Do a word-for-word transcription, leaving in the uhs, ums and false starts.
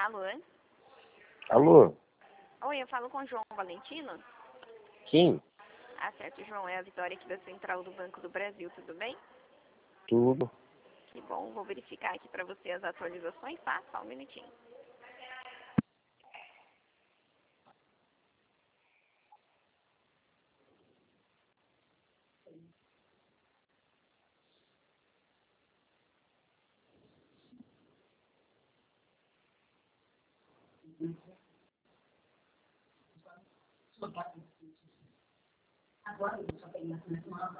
Alô? Alô? Oi, eu falo com o João Valentino. Sim, Ah, certo, João. É a Vitória aqui da Central do Banco do Brasil, tudo bem? tudo. Que bom, vou verificar aqui para você as atualizações, tá? Só um minutinho. Agora eu só tenho